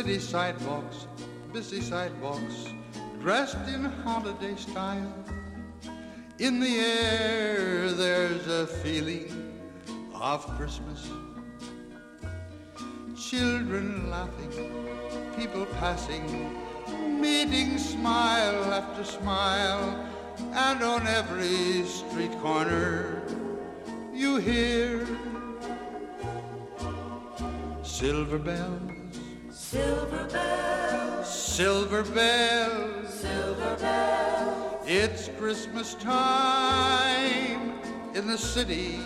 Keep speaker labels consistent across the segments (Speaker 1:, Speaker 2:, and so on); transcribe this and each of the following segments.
Speaker 1: busy sidewalks, dressed in holiday style. In the air there's a feeling of Christmas. Children laughing, people passing, meeting smile after smile, and on every street corner you hear silver bells,
Speaker 2: silver bells,
Speaker 1: silver bells,
Speaker 2: silver bells.
Speaker 1: It's Christmas time in the city.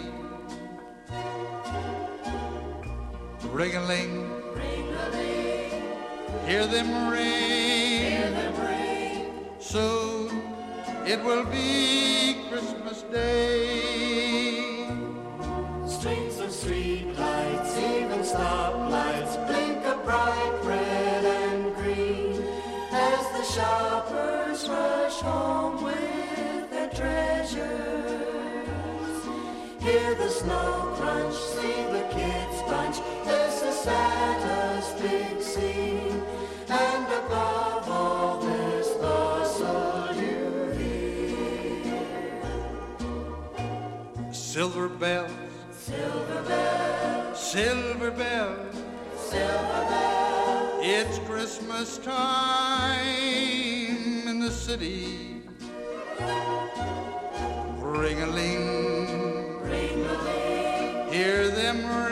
Speaker 1: Ring-a-ling,
Speaker 2: ring-a-ling,
Speaker 1: hear them ring,
Speaker 2: hear them ring.
Speaker 1: Soon it will be Christmas Day.
Speaker 2: Streets of street lights, even stoplights, blink a bright red and green as the shoppers rush home with their treasures. Hear the snow crunch, see the kids bunch. This is Santa's big scene, and above all this, bustle you hear.
Speaker 1: Silver bells,
Speaker 2: Silver bells,
Speaker 1: silver bells,
Speaker 2: silver bells.
Speaker 1: it's Christmas time in the city. Ring-a-ling,
Speaker 2: Ring-a-ling,
Speaker 1: hear them ring.